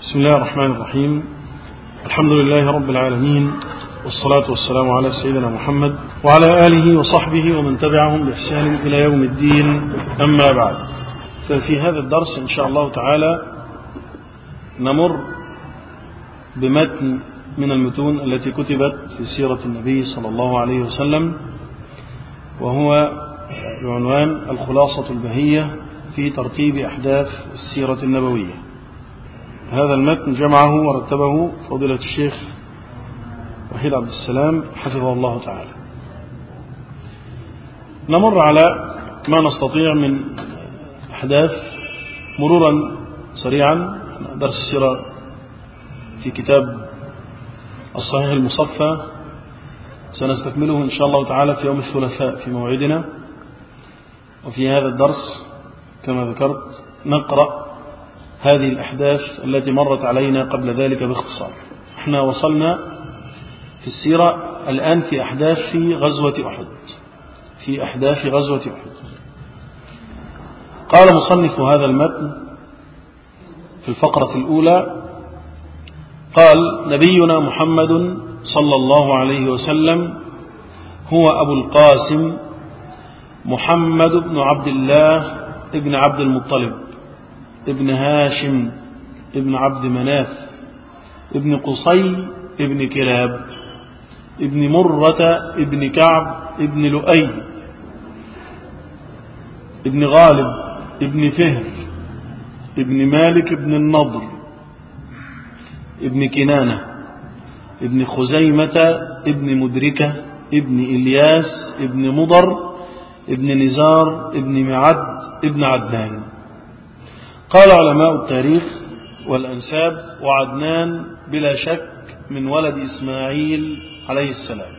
بسم الله الرحمن الرحيم. الحمد لله رب العالمين، والصلاة والسلام على سيدنا محمد وعلى آله وصحبه ومن تبعهم بإحسان إلى يوم الدين، أما بعد. ففي هذا الدرس إن شاء الله تعالى نمر بمتن من المتون التي كتبت في سيرة النبي صلى الله عليه وسلم، وهو بعنوان الخلاصة البهية في ترتيب أحداث السيرة النبوية. هذا المتن جمعه ورتبه فضيلة الشيخ وحيد عبد السلام حفظه الله تعالى. نمر على ما نستطيع من أحداث مرورا سريعا. درس السيرة في كتاب الصحيح المصفى سنستكمله إن شاء الله تعالى في يوم الثلاثاء في موعدنا. وفي هذا الدرس كما ذكرت نقرأ هذه الأحداث التي مرت علينا قبل ذلك باختصار. احنا وصلنا في السيرة الآن في أحداث في غزوة أحد. قال مصنف هذا المتن في الفقرة الأولى: قال: نبينا محمد صلى الله عليه وسلم هو أبو القاسم محمد بن عبد الله ابن عبد المطلب ابن هاشم ابن عبد مناف ابن قصي ابن كلاب ابن مرة ابن كعب ابن لؤي ابن غالب ابن فهر ابن مالك ابن النضر ابن كنانة ابن خزيمة ابن مدركة ابن إلياس ابن مضر ابن نزار ابن معد ابن عدنان. قال علماء التاريخ والأنساب: وعدنان بلا شك من ولد إسماعيل عليه السلام،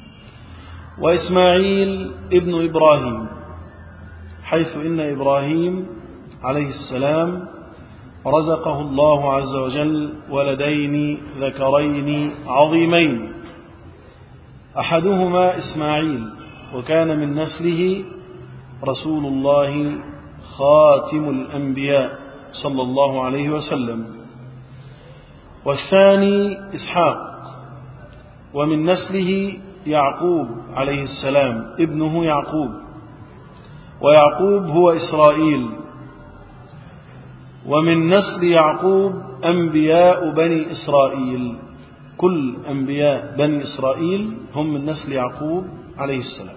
وإسماعيل ابن إبراهيم، حيث إن إبراهيم عليه السلام رزقه الله عز وجل ولدين ذكرين عظيمين، أحدهما إسماعيل، وكان من نسله رسول الله خاتم الأنبياء صلى الله عليه وسلم، والثاني إسحاق، ومن نسله يعقوب عليه السلام ابنه يعقوب، ويعقوب هو إسرائيل، ومن نسل يعقوب أنبياء بني إسرائيل، كل أنبياء بني إسرائيل هم من نسل يعقوب عليه السلام.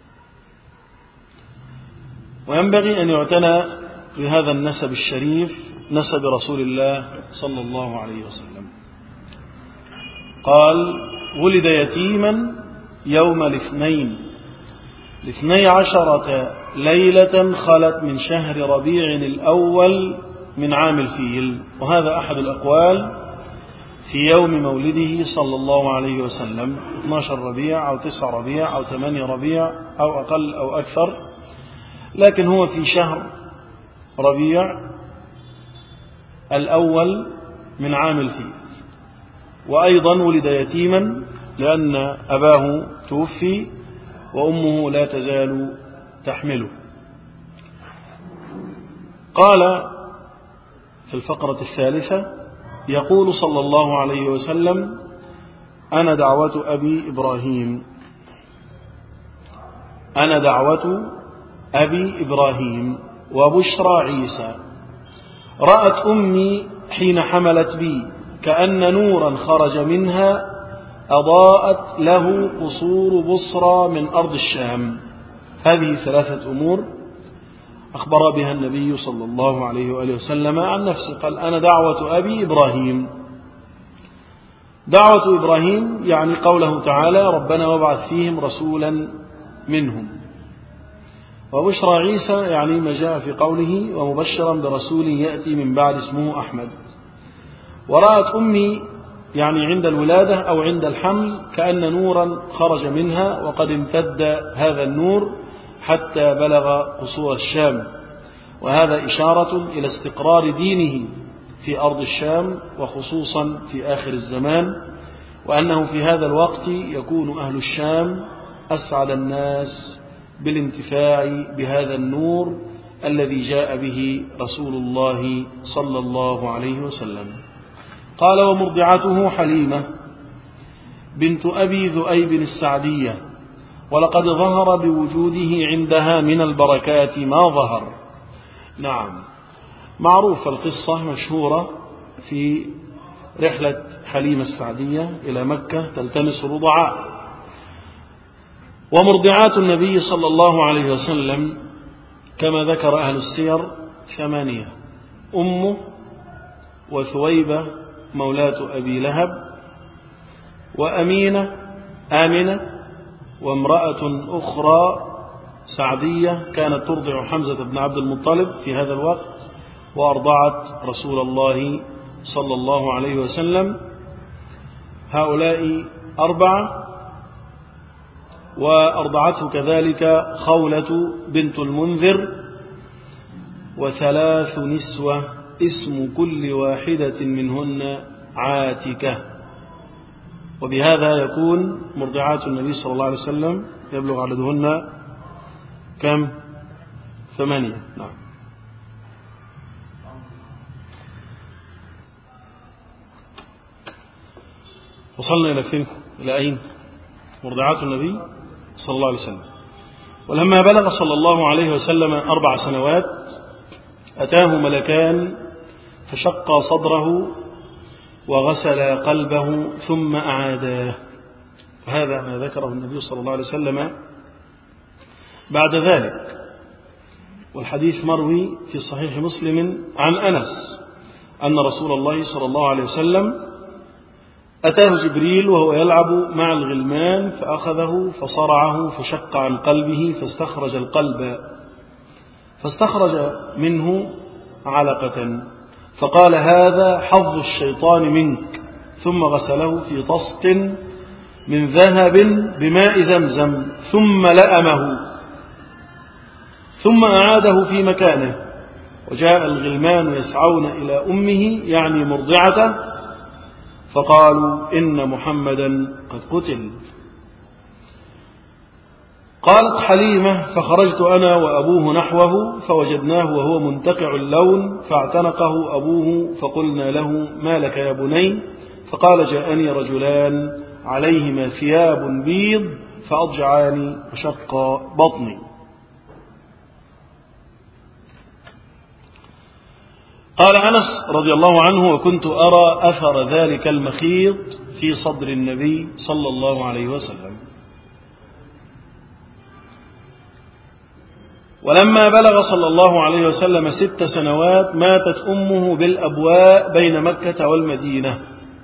وينبغي أن يعتنى بهذا النسب الشريف، نسب رسول الله صلى الله عليه وسلم. قال: ولد يتيما يوم الاثنين 12 ليلة خلت من شهر ربيع الأول من عام الفيل، وهذا أحد الأقوال في يوم مولده صلى الله عليه وسلم، 12 ربيع أو 9 ربيع أو 8 ربيع أو أقل أو أكثر، لكن هو في شهر ربيع الأول من عام الفيل. وأيضا ولد يتيما لأن أباه توفي وأمه لا تزال تحمله. قال في الفقرة الثالثة: يقول صلى الله عليه وسلم: أنا دعوة أبي إبراهيم، أنا دعوة أبي إبراهيم وبشرى عيسى. رأت أمي حين حملت بي كأن نورا خرج منها أضاءت له قصور بصرى من أرض الشام. هذه 3 أمور أخبر بها النبي صلى الله عليه وآله وسلم عن نفسه. قال: أنا دعوة أبي إبراهيم. دعوة إبراهيم يعني قوله تعالى: ربنا وابعث فيهم رسولا منهم. وبشرى عيسى يعني ما جاء في قوله: ومبشرا برسول يأتي من بعد اسمه أحمد. ورأت أمي يعني عند الولادة أو عند الحمل كأن نورا خرج منها، وقد امتد هذا النور حتى بلغ قصور الشام، وهذا إشارة إلى استقرار دينه في أرض الشام، وخصوصا في آخر الزمان، وأنه في هذا الوقت يكون أهل الشام أسعد الناس بالانتفاع بهذا النور الذي جاء به رسول الله صلى الله عليه وسلم. قال: ومرضعته حليمة بنت أبي ذؤيب السعدية، ولقد ظهر بوجوده عندها من البركات ما ظهر. نعم، معروف القصة مشهورة في رحلة حليمة السعدية إلى مكة تلتمس رضعاء. ومرضعات النبي صلى الله عليه وسلم كما ذكر أهل السير 8: أمه، وثويبة مولاة أبي لهب، آمنة، وامرأة أخرى سعدية كانت ترضع حمزة بن عبد المطلب في هذا الوقت، وأرضعت رسول الله صلى الله عليه وسلم. هؤلاء 4، وأرضعته كذلك خولة بنت المنذر، و3 نسوة اسم كل واحدة منهن عاتكة. وبهذا يكون مرضعات النبي صلى الله عليه وسلم يبلغ عددهن كم؟ 8. نعم. وصلنا إلى فين؟ إلى أين؟ مرضعات النبي صلى الله عليه وسلم. ولما بلغ صلى الله عليه وسلم 4 سنوات أتاه ملكان فشقا صدره وغسل قلبه ثم أعاداه. وهذا ما ذكره النبي صلى الله عليه وسلم بعد ذلك. والحديث مروي في صحيح مسلم عن أنس أن رسول الله صلى الله عليه وسلم أتاه جبريل وهو يلعب مع الغلمان فأخذه فصرعه فشق عن قلبه فاستخرج القلب، فاستخرج منه علقة، فقال: هذا حظ الشيطان منك، ثم غسله في طست من ذهب بماء زمزم ثم لأمه، ثم أعاده في مكانه. وجاء الغلمان يسعون إلى أمه يعني مرضعته، فقالوا: إن محمدا قد قتل. قالت حليمة: فخرجت أنا وأبوه نحوه فوجدناه وهو منتقع اللون، فاعتنقه أبوه فقلنا له: ما لك يا بني؟ فقال: جاءني رجلان عليهما ثياب بيض فأضجعاني وشق بطني. قال أنس رضي الله عنه: وكنت أرى أثر ذلك المخيط في صدر النبي صلى الله عليه وسلم. ولما بلغ صلى الله عليه وسلم 6 سنوات ماتت أمه بالأبواء بين مكة والمدينة.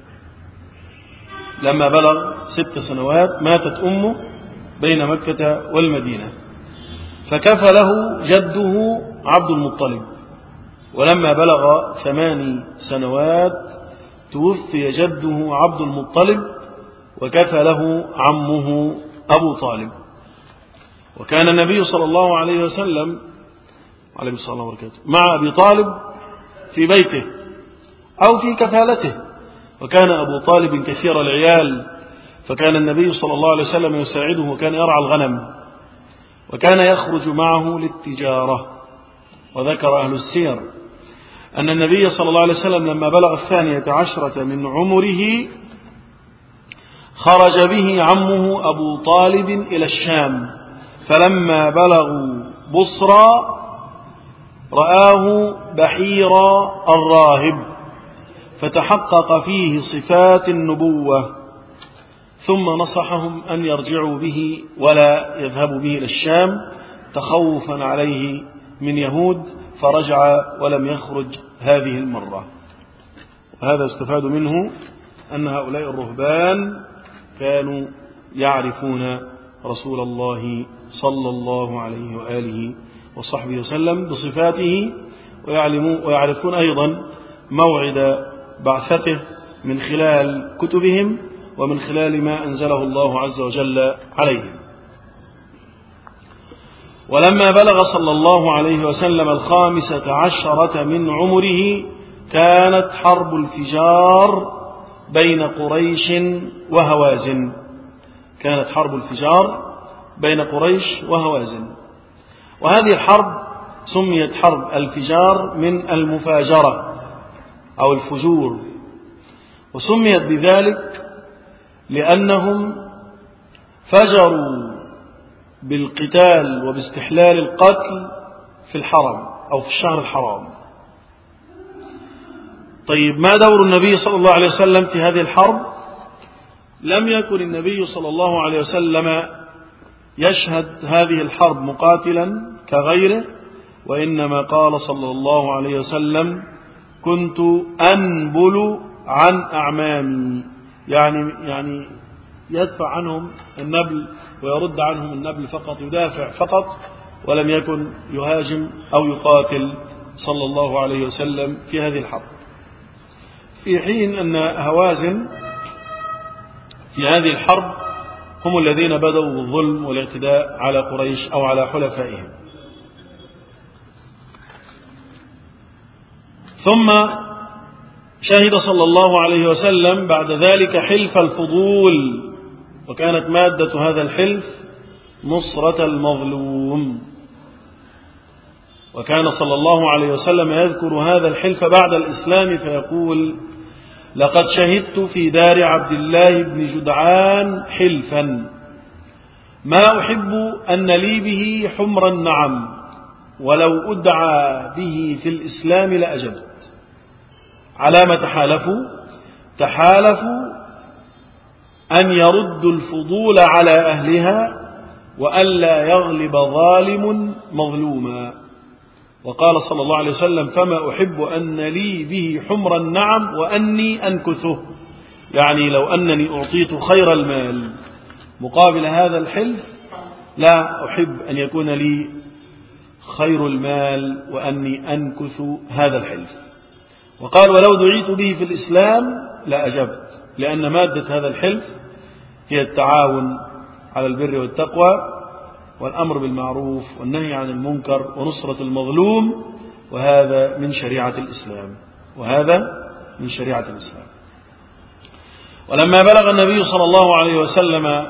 لما بلغ 6 سنوات ماتت أمه بين مكة والمدينة، فكفله جده عبد المطلب. ولما بلغ 8 سنوات توفي جده عبد المطلب وكفله عمه أبو طالب. وكان النبي صلى الله عليه وسلم عليه الصلاة والسلام مع أبي طالب في بيته أو في كفالته، وكان أبو طالب كثير العيال، فكان النبي صلى الله عليه وسلم يساعده وكان يرعى الغنم، وكان يخرج معه للتجارة. وذكر أهل السير أن النبي صلى الله عليه وسلم لما بلغ 12 من عمره خرج به عمه أبو طالب إلى الشام، فلما بلغوا بصرى رآه بحيرا الراهب فتحقق فيه صفات النبوة، ثم نصحهم أن يرجعوا به ولا يذهبوا به إلى الشام تخوفا عليه من يهود، فرجع ولم يخرج هذه المرة. وهذا استفاد منه أن هؤلاء الرهبان كانوا يعرفون رسول الله صلى الله عليه وآله وصحبه وسلم بصفاته، ويعرفون أيضا موعد بعثته من خلال كتبهم ومن خلال ما أنزله الله عز وجل عليهم. ولما بلغ صلى الله عليه وسلم 15 من عمره كانت حرب الفجار بين قريش وهوازن. كانت حرب الفجار بين قريش وهوازن، وهذه الحرب سميت حرب الفجار من المفاجرة أو الفجور، وسميت بذلك لأنهم فجروا بالقتال وباستحلال القتل في الحرم أو في الشهر الحرام. طيب ما دور النبي صلى الله عليه وسلم في هذه الحرب؟ لم يكن النبي صلى الله عليه وسلم يشهد هذه الحرب مقاتلا كغيره، وإنما قال صلى الله عليه وسلم: كنت أنبل عن أعمامي، يعني يدفع عنهم النبل ويرد عنهم النبل فقط، يدافع فقط، ولم يكن يهاجم أو يقاتل صلى الله عليه وسلم في هذه الحرب، في حين أن هوازن في هذه الحرب هم الذين بدأوا بالظلم والاعتداء على قريش أو على حلفائهم. ثم شهد صلى الله عليه وسلم بعد ذلك حلف الفضول، وكانت مادة هذا الحلف نصرة المظلوم، وكان صلى الله عليه وسلم يذكر هذا الحلف بعد الإسلام فيقول: لقد شهدت في دار عبد الله بن جدعان حلفا ما أحب أن لي به حمر النعم، ولو أدعى به في الإسلام لأجبت. على ما تحالفوا أن يردوا الفضول على أهلها وألا يغلب ظالم مظلوما. وقال صلى الله عليه وسلم: فما أحب أن لي به حمر النعم وأني أنكثه، يعني لو أنني أعطيت خير المال مقابل هذا الحلف لا أحب أن يكون لي خير المال وأني أنكث هذا الحلف. وقال: ولو دعيت به في الإسلام لأجبت، لأن مادة هذا الحلف هي التعاون على البر والتقوى والأمر بالمعروف والنهي عن المنكر ونصرة المظلوم، وهذا من شريعة الإسلام، ولما بلغ النبي صلى الله عليه وسلم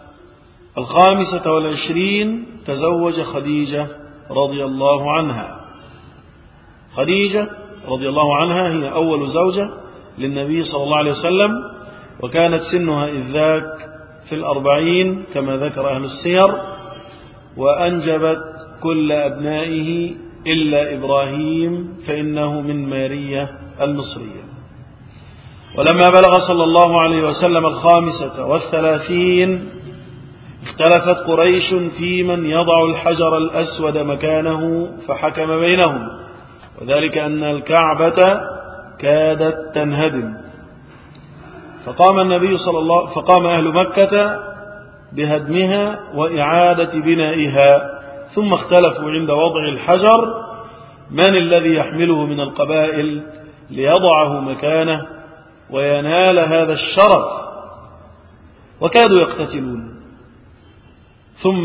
25 تزوج خديجة رضي الله عنها. خديجة رضي الله عنها هي أول زوجة للنبي صلى الله عليه وسلم، وكانت سنها إذ ذاك في 40 كما ذكر أهل السير، وأنجبت كل أبنائه إلا إبراهيم فإنه من مارية المصرية. ولما بلغ صلى الله عليه وسلم 35 اختلفت قريش في من يضع الحجر الأسود مكانه فحكم بينهم، وذلك أن الكعبة كادت تنهدم، فقام أهل مكة بهدمها وإعادة بنائها، ثم اختلفوا عند وضع الحجر من الذي يحمله من القبائل ليضعه مكانه وينال هذا الشرف، وكادوا يقتتلون. ثم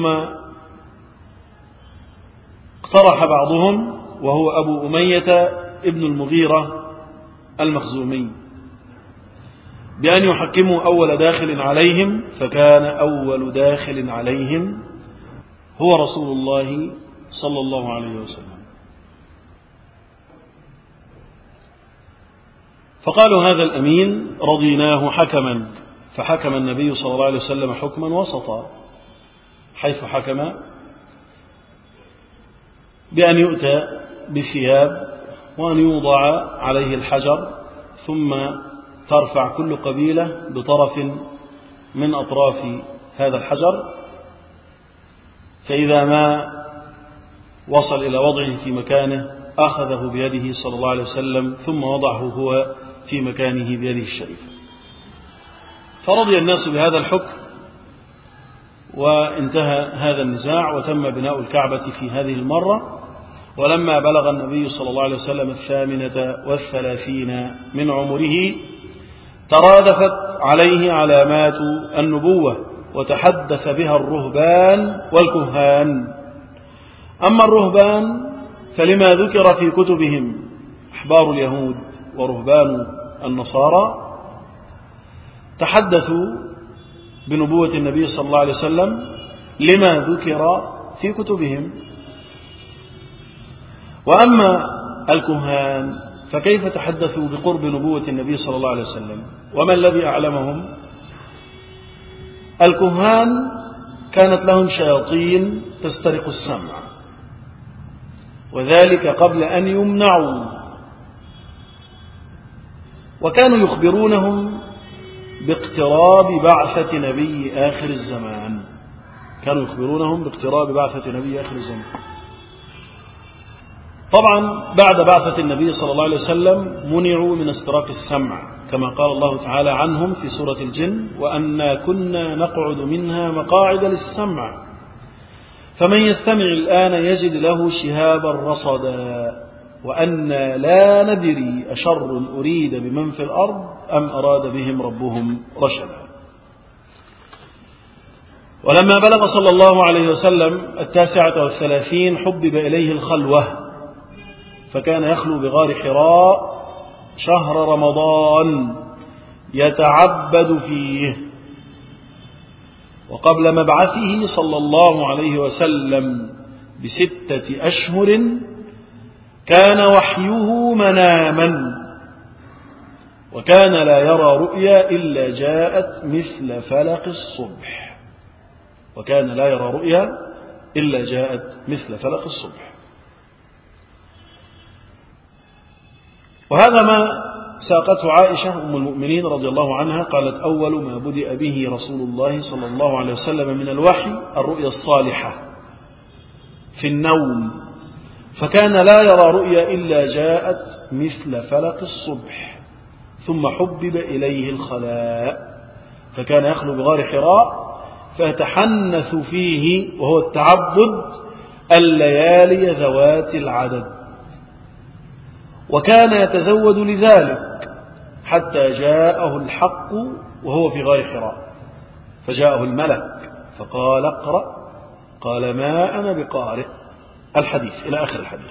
اقترح بعضهم وهو أبو أمية ابن المغيرة المخزومي بأن يحكموا أول داخل عليهم، فكان أول داخل عليهم هو رسول الله صلى الله عليه وسلم. فقالوا: هذا الأمين رضيناه حكما، فحكم النبي صلى الله عليه وسلم حكما وسطا، حيث حكم بأن يؤتى بثياب وأن يوضع عليه الحجر، ثم ترفع كل قبيلة بطرف من أطراف هذا الحجر، فإذا ما وصل إلى وضعه في مكانه أخذه بيده صلى الله عليه وسلم ثم وضعه هو في مكانه بيده الشريفة. فرضي الناس بهذا الحكم وانتهى هذا النزاع، وتم بناء الكعبة في هذه المرة. ولما بلغ النبي صلى الله عليه وسلم 38 من عمره ترادفت عليه علامات النبوة وتحدث بها الرهبان والكهان. أما الرهبان فلما ذكر في كتبهم أحبار اليهود ورهبان النصارى تحدثوا بنبوة النبي صلى الله عليه وسلم لما ذكر في كتبهم. وأما الكهان فكيف تحدثوا بقرب نبوة النبي صلى الله عليه وسلم؟ وما الذي أعلمهم؟ الكهان كانت لهم شياطين تسترق السمع، وذلك قبل أن يمنعوا، وكانوا يخبرونهم باقتراب بعثة نبي آخر الزمان، كانوا يخبرونهم باقتراب بعثة نبي آخر الزمان. طبعا بعد بعثة النبي صلى الله عليه وسلم منعوا من استراق السمع، كما قال الله تعالى عنهم في سورة الجن: وأنا كنا نقعد منها مقاعد للسمع فمن يستمع الآن يجد له شهابا رصدا وأنا لا ندري أشر أريد بمن في الأرض أم أراد بهم ربهم رشدا. ولما بلغ صلى الله عليه وسلم 39 حبب إليه الخلوة، فكان يخلو بغار حراء شهر رمضان يتعبد فيه. وقبل مبعثه صلى الله عليه وسلم ب6 أشهر كان وحيه مناما، وكان لا يرى رؤيا إلا جاءت مثل فلق الصبح، وكان لا يرى رؤيا إلا جاءت مثل فلق الصبح. وهذا ما ساقته عائشة أم المؤمنين رضي الله عنها، قالت: أول ما بدأ به رسول الله صلى الله عليه وسلم من الوحي الرؤيا الصالحة في النوم، فكان لا يرى رؤيا إلا جاءت مثل فلق الصبح، ثم حبب إليه الخلاء، فكان يخلو بغار حراء فيتحنث فيه، وهو التعبد، الليالي ذوات العدد، وكان يتزود لذلك حتى جاءه الحق وهو في غار حراء، فجاءه الملك فقال: اقرأ، قال: ما أنا بقارئ، الحديث إلى آخر الحديث.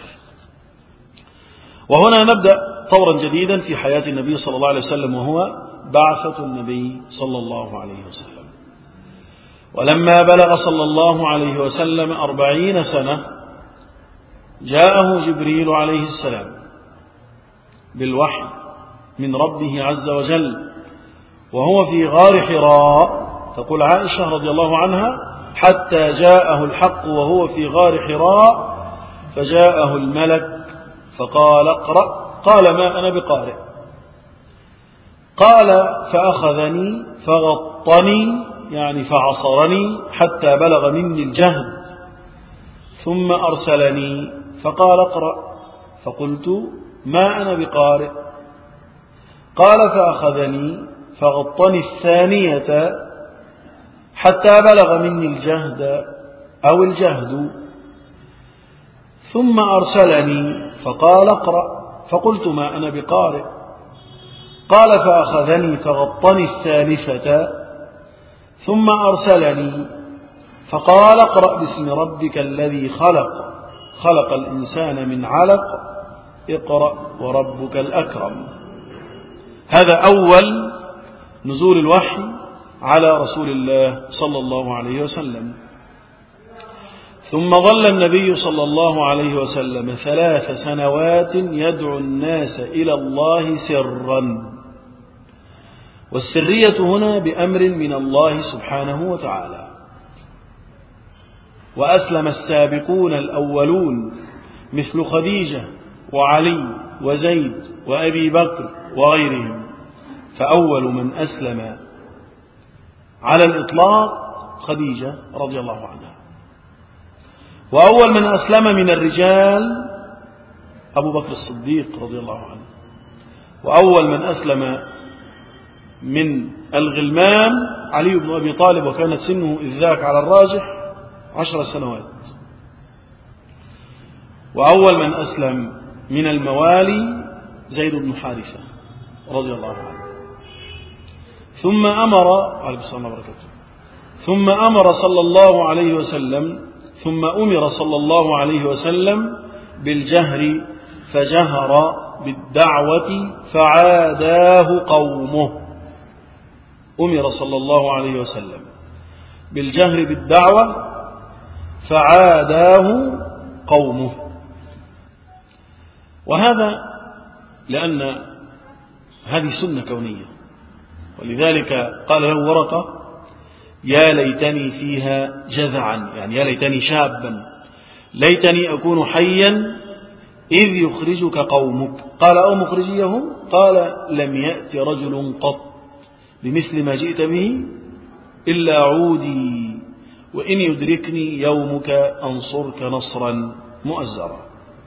وهنا نبدأ طورا جديدا في حياة النبي صلى الله عليه وسلم، وهو بعثة النبي صلى الله عليه وسلم. ولما بلغ صلى الله عليه وسلم 40 سنة جاءه جبريل عليه السلام بالوحي من ربه عز وجل وهو في غار حراء. تقول عائشة رضي الله عنها: حتى جاءه الحق وهو في غار حراء فجاءه الملك فقال: اقرأ، قال: ما أنا بقارئ، قال: فأخذني فغطني، يعني فعصرني حتى بلغ مني الجهد، ثم أرسلني فقال: اقرأ، فقلت: ما أنا بقارئ، قال: فأخذني فغطني الثانية حتى بلغ مني الجهد أو الجهد، ثم أرسلني فقال: اقرأ، فقلت: ما أنا بقارئ، قال: فأخذني فغطني الثالثة ثم أرسلني فقال: اقرأ باسم ربك الذي خلق، خلق الإنسان من علق، اقرأ وربك الأكرم. هذا أول نزول الوحي على رسول الله صلى الله عليه وسلم. ثم ظل النبي صلى الله عليه وسلم 3 سنوات يدعو الناس إلى الله سرا، والسرية هنا بأمر من الله سبحانه وتعالى. وأسلم السابقون الأولون مثل خديجة وعلي وزيد وأبي بكر وغيرهم، فأول من أسلم على الإطلاق خديجة رضي الله عنها، وأول من أسلم من الرجال أبو بكر الصديق رضي الله عنه، وأول من أسلم من الغلمان علي بن أبي طالب، وكانت سنه إذ ذاك على الراجح 10 سنوات، وأول من أسلم من الموالي زيد بن حارثة رضي الله عنه. ثم أمر عليه الصلاة والسلام ثم أمر صلى الله عليه وسلم ثم أمر صلى الله عليه وسلم بالجهر فجهر بالدعوة فعاداه قومه. أمر صلى الله عليه وسلم بالجهر بالدعوة فعاداه قومه. وهذا لأن هذه سنة كونية. ولذلك قال له ورقة: يا ليتني فيها جذعا، يعني يا ليتني شابا، ليتني أكون حيا إذ يخرجك قومك. قال: أو مخرجيهم؟ قال: لم يأت رجل قط بمثل ما جئت به إلا عودي، وإن يدركني يومك أنصرك نصرا مؤزرا.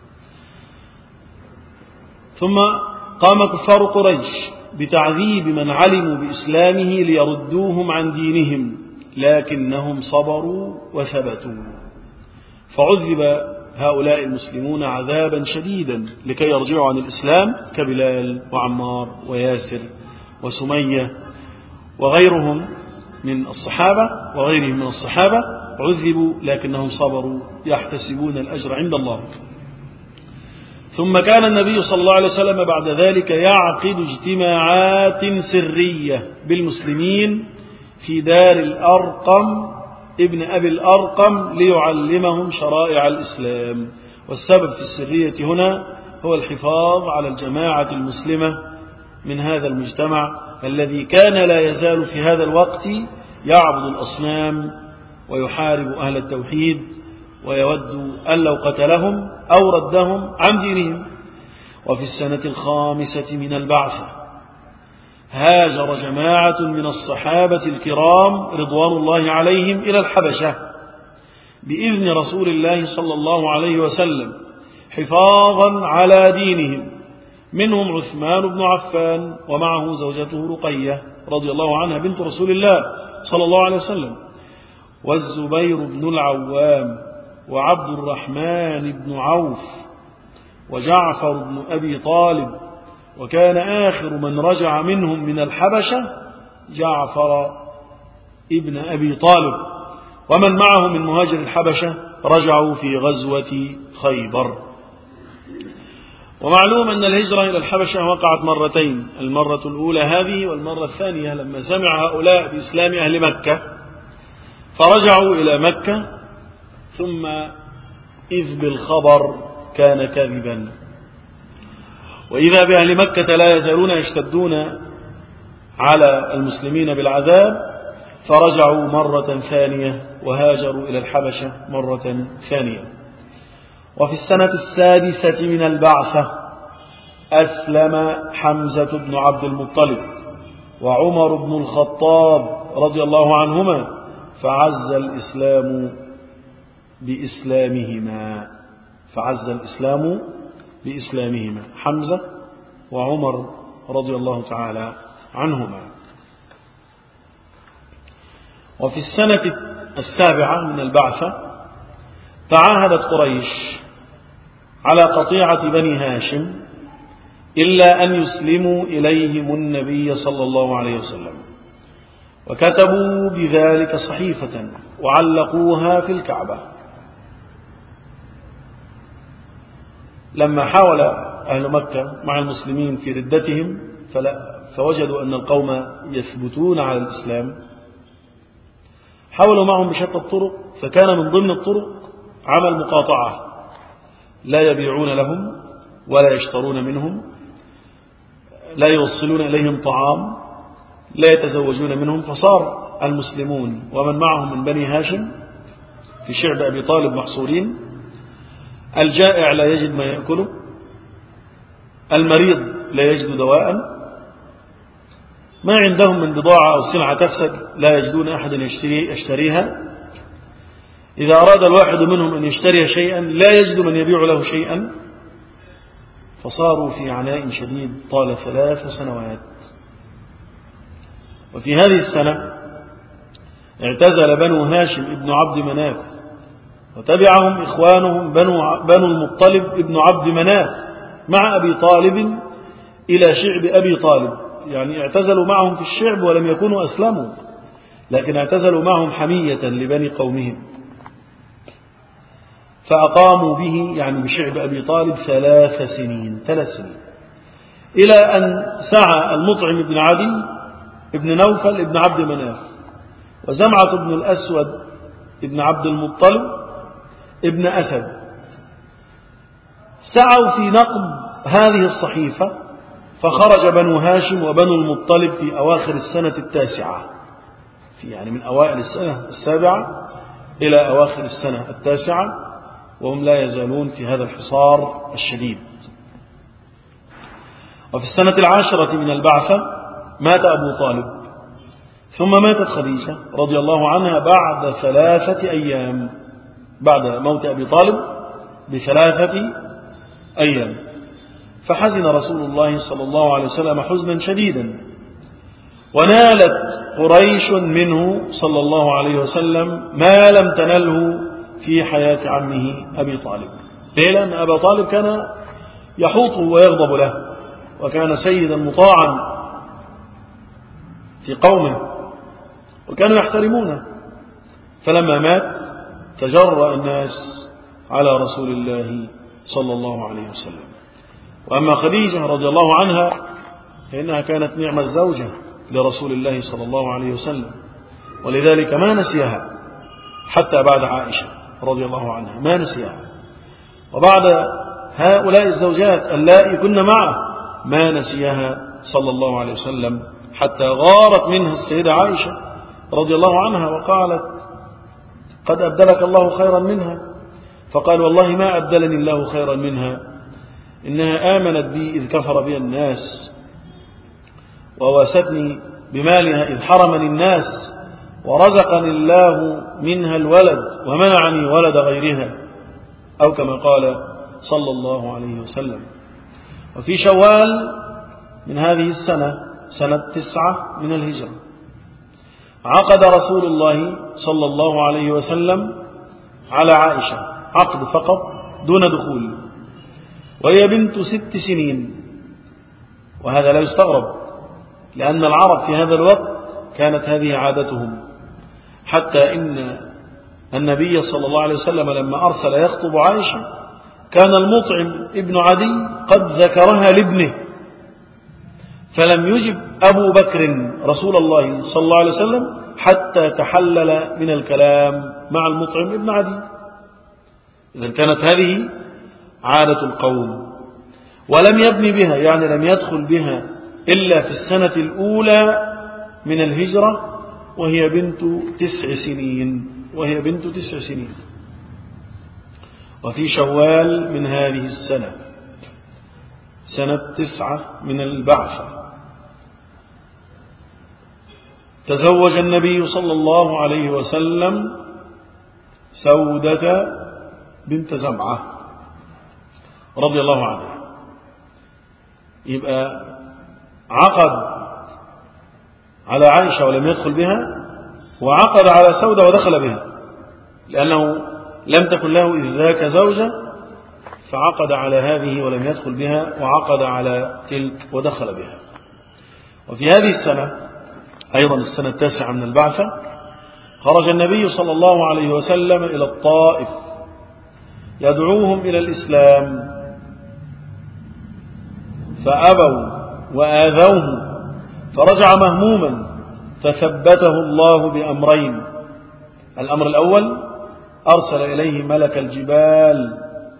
ثم قام كفار قريش بتعذيب من علموا بإسلامه ليردوهم عن دينهم، لكنهم صبروا وثبتوا، فعذب هؤلاء المسلمون عذابا شديدا لكي يرجعوا عن الإسلام، كبلال وعمار وياسر وسمية وغيرهم من الصحابة عذبوا لكنهم صبروا يحتسبون الأجر عند الله. ثم كان النبي صلى الله عليه وسلم بعد ذلك يعقد اجتماعات سرية بالمسلمين في دار الأرقم ابن أبي الأرقم ليعلمهم شرائع الإسلام. والسبب في السرية هنا هو الحفاظ على الجماعة المسلمة من هذا المجتمع الذي كان لا يزال في هذا الوقت يعبد الأصنام ويحارب أهل التوحيد، ويود أن لو قتلهم أو ردهم عن دينهم. وفي السنة 5 من البعثة هاجر جماعة من الصحابة الكرام رضوان الله عليهم إلى الحبشة بإذن رسول الله صلى الله عليه وسلم حفاظا على دينهم، منهم عثمان بن عفان ومعه زوجته رقية رضي الله عنها بنت رسول الله صلى الله عليه وسلم، والزبير بن العوام وعبد الرحمن بن عوف وجعفر بن أبي طالب. وكان آخر من رجع منهم من الحبشة جعفر ابن أبي طالب، ومن معه من مهاجر الحبشة رجعوا في غزوة خيبر. ومعلوم أن الهجرة إلى الحبشة وقعت مرتين، المرة الأولى هذه، والمرة الثانية لما سمع هؤلاء بإسلام أهل مكة فرجعوا إلى مكة، ثم إذ بالخبر كان كذبا، وإذا بأهل مكة لا يزالون يشتدون على المسلمين بالعذاب، فرجعوا مرة ثانية وهاجروا إلى الحبشة مرة ثانية. وفي السنة 6 من البعثة أسلم حمزة بن عبد المطلب وعمر بن الخطاب رضي الله عنهما، فعز الإسلام بإسلامهما حمزة وعمر رضي الله تعالى عنهما. وفي السنة 7 من البعثة تعاهدت قريش على قطيعة بني هاشم إلا أن يسلموا إليهم النبي صلى الله عليه وسلم، وكتبوا بذلك صحيفة وعلقوها في الكعبة. لما حاول أهل مكة مع المسلمين في ردتهم فوجدوا أن القوم يثبتون على الإسلام، حاولوا معهم بشتى الطرق، فكان من ضمن الطرق عمل مقاطعة، لا يبيعون لهم ولا يشترون منهم، لا يوصلون إليهم طعام، لا يتزوجون منهم. فصار المسلمون ومن معهم من بني هاشم في شعب أبي طالب محصورين، الجائع لا يجد ما يأكله، المريض لا يجد دواء، ما عندهم من بضاعة أو سلعة تفسد لا يجدون أحدا يشتريها، إذا أراد الواحد منهم أن يشتري شيئا لا يجد من يبيع له شيئا، فصاروا في عناء شديد طال 3 سنوات. وفي هذه السنة اعتزل بنو هاشم ابن عبد مناف، وتبعهم إخوانهم بنو المطلب ابن عبد مناف مع أبي طالب إلى شعب أبي طالب، يعني اعتزلوا معهم في الشعب ولم يكونوا أسلموا، لكن اعتزلوا معهم حمية لبني قومهم، فأقاموا به يعني بشعب أبي طالب 3 سنين، إلى أن سعى المطعم بن عدي ابن نوفل ابن عبد مناف وزمعة بن الأسود ابن عبد المطلب ابن أسد، سعوا في نقض هذه الصحيفة فخرج بنو هاشم وبنو المطلب في أواخر السنة التاسعة، يعني من أوائل السنة السابعة إلى أواخر السنة التاسعة، وهم لا يزالون في هذا الحصار الشديد. وفي السنة العاشرة من البعثة مات أبو طالب، ثم ماتت خديجة رضي الله عنها بعد 3 أيام، بعد موت أبي طالب ب3 أيام. فحزن رسول الله صلى الله عليه وسلم حزنا شديدا، ونالت قريش منه صلى الله عليه وسلم ما لم تنله في حياة عمه أبي طالب. ليه؟ لأن أبا طالب كان يحوطه ويغضب له، وكان سيدا مطاعا في قومه وكانوا يحترمونه. فلما مات تجرأ الناس على رسول الله صلى الله عليه وسلم. وأما خديجة رضي الله عنها فإنها كانت نعم الزوجة لرسول الله صلى الله عليه وسلم، ولذلك ما نسيها حتى بعد عائشة رضي الله عنها، ما نسيها. وبعد هؤلاء الزوجات اللائي كن معه ما نسيها صلى الله عليه وسلم، حتى غارت منها السيدة عائشة رضي الله عنها وقالت: قد أبدلك الله خيرا منها. فقال: والله ما أبدلني الله خيرا منها، إنها آمنت بي إذ كفر بي الناس، وواستني بمالها إذ حرمني الناس، ورزقني الله منها الولد ومنعني ولد غيرها، أو كما قال صلى الله عليه وسلم. وفي شوال من هذه السنة، سنة 9 من الهجرة، عقد رسول الله صلى الله عليه وسلم على عائشة عقد فقط دون دخول، وهي بنت 6 سنين. وهذا لا يستغرب، لأن العرب في هذا الوقت كانت هذه عادتهم، حتى إن النبي صلى الله عليه وسلم لما أرسل يخطب عائشة كان المطعم ابن عدي قد ذكرها لابنه، فلم يجب أبو بكر رسول الله صلى الله عليه وسلم حتى تحلل من الكلام مع المطعم ابن عدي. إذن كانت هذه عادة القوم، ولم يبني بها، يعني لم يدخل بها إلا في السنة الأولى من الهجرة، وهي بنت 9 سنين. وفي شوال من هذه السنة، سنة 9 من البعثة، تزوج النبي صلى الله عليه وسلم سودة بنت زمعة رضي الله عنها. يبقى عقد على عائشة ولم يدخل بها، وعقد على سودة ودخل بها، لأنه لم تكن له إذ ذاك زوجة، فعقد على هذه ولم يدخل بها، وعقد على تلك ودخل بها. وفي هذه السنة أيضا السنة 9 من البعثة خرج النبي صلى الله عليه وسلم إلى الطائف يدعوهم إلى الإسلام، فأبوا وآذوه، فرجع مهموما، فثبته الله بأمرين. الأمر الأول: أرسل إليه ملك الجبال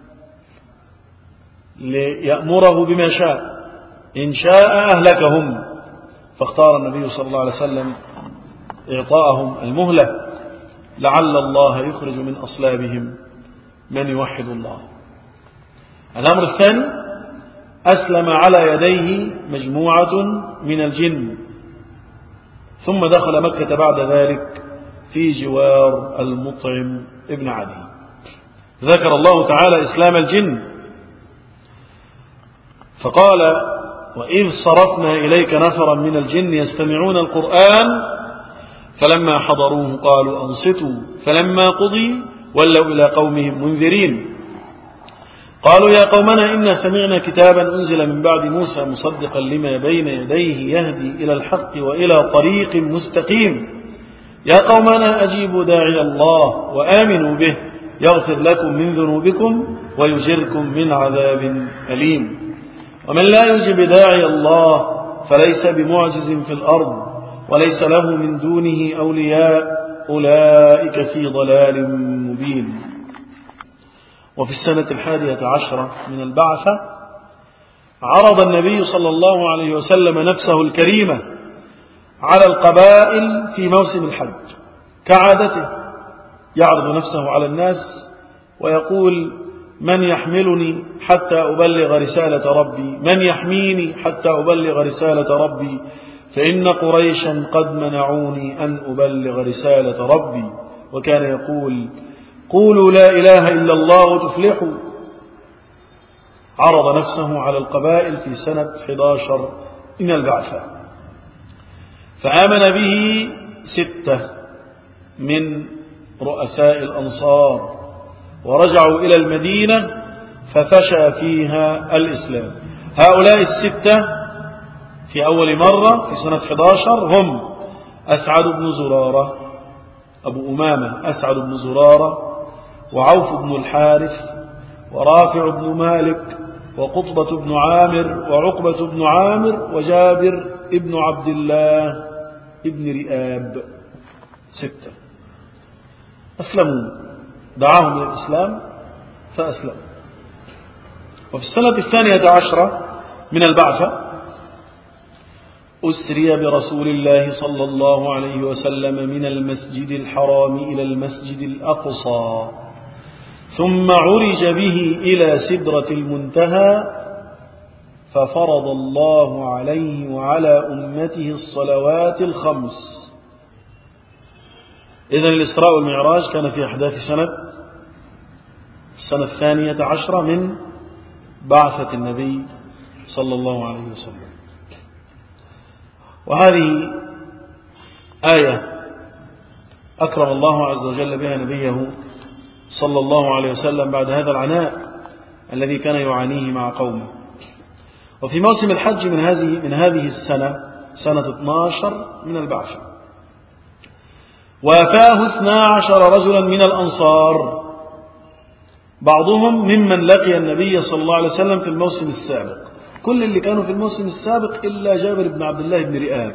ليأمره بما شاء، إن شاء أهلكهم، فاختار النبي صلى الله عليه وسلم إعطاءهم المهلة لعل الله يخرج من أصلابهم من يوحد الله. الأمر الثاني: أسلم على يديه مجموعة من الجن، ثم دخل مكة بعد ذلك في جوار المطعم ابن عدي. ذكر الله تعالى إسلام الجن فقال: وإذ صرفنا إليك نفرا من الجن يستمعون القرآن فلما حضروه قالوا أنصتوا فلما قضي ولوا إلى قومهم منذرين قالوا يا قومنا إنا سمعنا كتابا أنزل من بعد موسى مصدقا لما بين يديه يهدي إلى الحق وإلى طريق مستقيم يا قومنا أجيبوا داعي الله وآمنوا به يغفر لكم من ذنوبكم ويجركم من عذاب أليم ومن لا يجب داعي الله فليس بمعجز في الأرض وليس له من دونه أولياء أولئك في ضلال مبين. وفي السنة 11 من البعثة عرض النبي صلى الله عليه وسلم نفسه الكريمة على القبائل في موسم الحج كعادته، يعرض نفسه على الناس ويقول: من يحملني حتى أبلغ رسالة ربي، من يحميني حتى أبلغ رسالة ربي، فإن قريشا قد منعوني أن أبلغ رسالة ربي. وكان يقول: قولوا لا إله إلا الله وتفلحوا. عرض نفسه على القبائل في سنة 11 من البعثة، فآمن به 6 من رؤساء الأنصار، ورجعوا إلى المدينة ففشى فيها الإسلام. هؤلاء 6 في أول مرة في سنة 11 هم أسعد بن زرارة أبو أمامة، أسعد بن زرارة، وعوف بن الحارث، ورافع بن مالك، وقطبة بن عامر، وعقبة بن عامر، وجابر بن عبد الله بن رئاب. 6 أسلموا، دعاهم إلى الإسلام فأسلموا. وفي السنة 12 من البعثة أسري برسول الله صلى الله عليه وسلم من المسجد الحرام إلى المسجد الأقصى، ثم عرج به إلى سدرة المنتهى، ففرض الله عليه وعلى أمته الصلوات الخمس. إذن الإسراء والمعراج كان في أحداث السنة 12 من بعثة النبي صلى الله عليه وسلم. وهذه آية أكرم الله عز وجل بها نبيه صلى الله عليه وسلم بعد هذا العناء الذي كان يعانيه مع قومه. وفي موسم الحج من هذه السنة، سنة 12 من البعثة، وافاه 12 رجلا من الأنصار، بعضهم ممن لقي النبي صلى الله عليه وسلم في الموسم السابق. كل اللي كانوا في الموسم السابق إلا جابر بن عبد الله بن رئاب،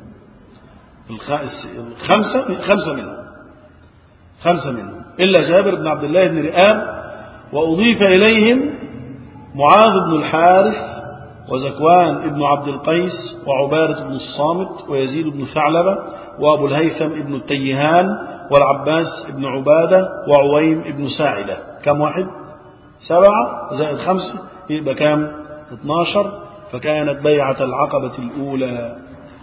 5 منهم إلا جابر بن عبد الله بن رئاب. وأضيف إليهم معاذ بن الحارث، وزكوان بن عبد القيس، وعبارة بن الصامت، ويزيد بن ثعلبة، وأبو الهيثم بن التيهان، والعباس بن عبادة، وعويم بن ساعدة. كم واحد؟ 7 زائد 5 يبقى كام؟ 12. فكانت بيعة العقبة الأولى،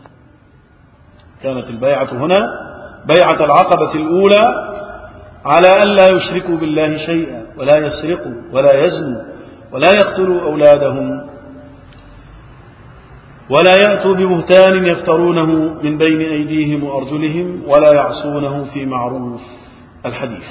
كانت البيعة هنا بيعة العقبة الأولى على أن لا يشركوا بالله شيئا، ولا يسرقوا، ولا يزنوا، ولا يقتلوا أولادهم، ولا يأتوا ببهتان يفترونه من بين أيديهم وأرجلهم، ولا يعصونه في معروف. الحديث.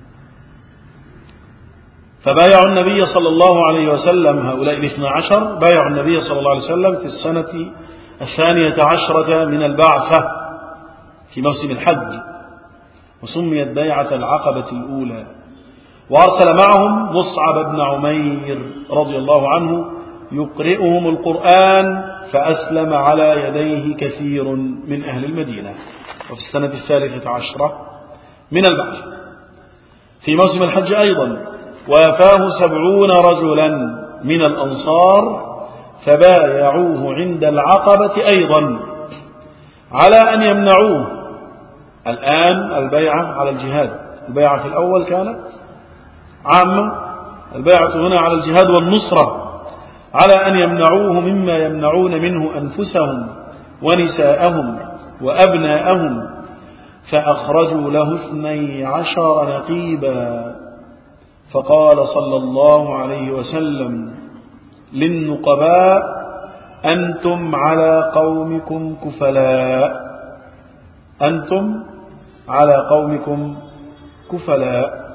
فبايعوا النبي صلى الله عليه وسلم، هؤلاء 12 بايعوا النبي صلى الله عليه وسلم في السنة 12 من البعثة في موسم الحج، وسميت بيعة العقبة الأولى. وأرسل معهم مصعب بن عمير رضي الله عنه يقرئهم القرآن، فأسلم على يديه كثير من أهل المدينة. وفي السنة 13 من البعث في موسم الحج أيضا وافاه 70 رجلا من الأنصار، فبايعوه عند العقبة أيضا على أن يمنعوه. الآن البيعة على الجهاد، البيعة في الأول كانت عامة، البيعة هنا على الجهاد والنصرة، على أن يمنعوه مما يمنعون منه أنفسهم ونساءهم وأبناءهم. فأخرجوا له 12 نقيبا، فقال صلى الله عليه وسلم للنقباء: أنتم على قومكم كفلاء، أنتم على قومكم كفلاء.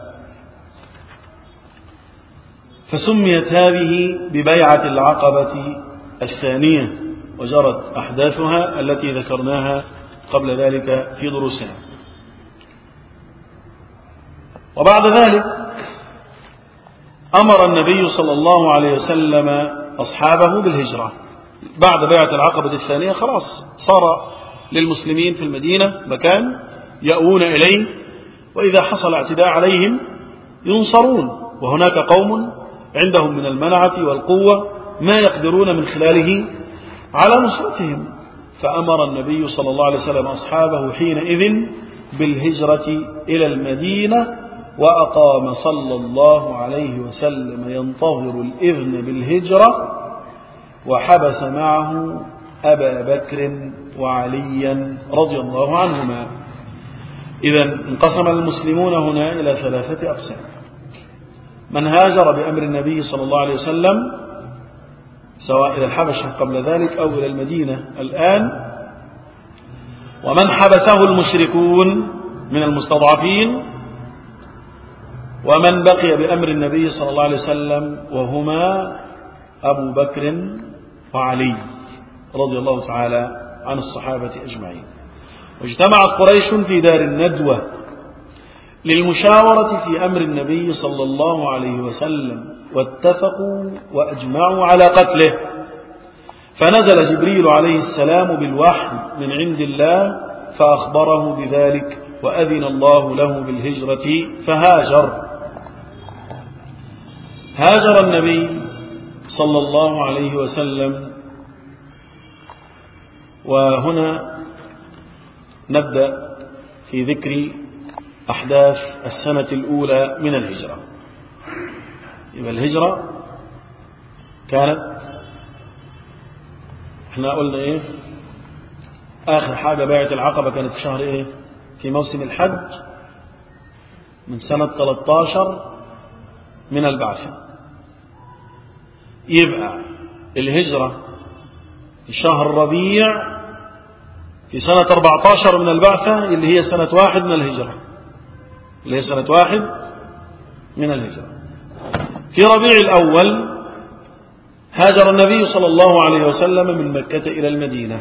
فسميت هذه ببيعة العقبة الثانية، وجرت أحداثها التي ذكرناها قبل ذلك في دروسنا. وبعد ذلك أمر النبي صلى الله عليه وسلم أصحابه بالهجرة. بعد بيعة العقبة الثانية خلاص صار للمسلمين في المدينة مكان يأوون إليه، وإذا حصل اعتداء عليهم ينصرون، وهناك قوم عندهم من المنعة والقوة ما يقدرون من خلاله على نصرتهم. فأمر النبي صلى الله عليه وسلم أصحابه حينئذ بالهجرة إلى المدينة، وأقام صلى الله عليه وسلم ينتظر الإذن بالهجرة، وحبس معه أبا بكر وعليا رضي الله عنهما. إذن انقسم المسلمون هنا إلى ثلاثة أقسام: من هاجر بأمر النبي صلى الله عليه وسلم سواء إلى الحبشة قبل ذلك أو إلى المدينة الآن، ومن حبسه المشركون من المستضعفين، ومن بقي بأمر النبي صلى الله عليه وسلم وهما أبو بكر وعلي رضي الله تعالى عن الصحابة أجمعين. واجتمعت قريش في دار الندوة للمشاورة في أمر النبي صلى الله عليه وسلم، واتفقوا وأجمعوا على قتله. فنزل جبريل عليه السلام بالوحي من عند الله فأخبره بذلك، وأذن الله له بالهجرة فهاجر. هاجر النبي صلى الله عليه وسلم. وهنا نبدأ في ذكر أحداث السنة الأولى من الهجرة. يبقى الهجرة كانت، احنا قلنا ايه، آخر حاجة بيعة العقبة كانت في شهر ايه، في موسم الحج من سنة 13 من البعثة. يبقى الهجرة في شهر ربيع في سنة 14 من البعثة، اللي هي سنة 1 من الهجرة، اللي هي سنة 1 من الهجرة. في ربيع الأول هاجر النبي صلى الله عليه وسلم من مكة إلى المدينة.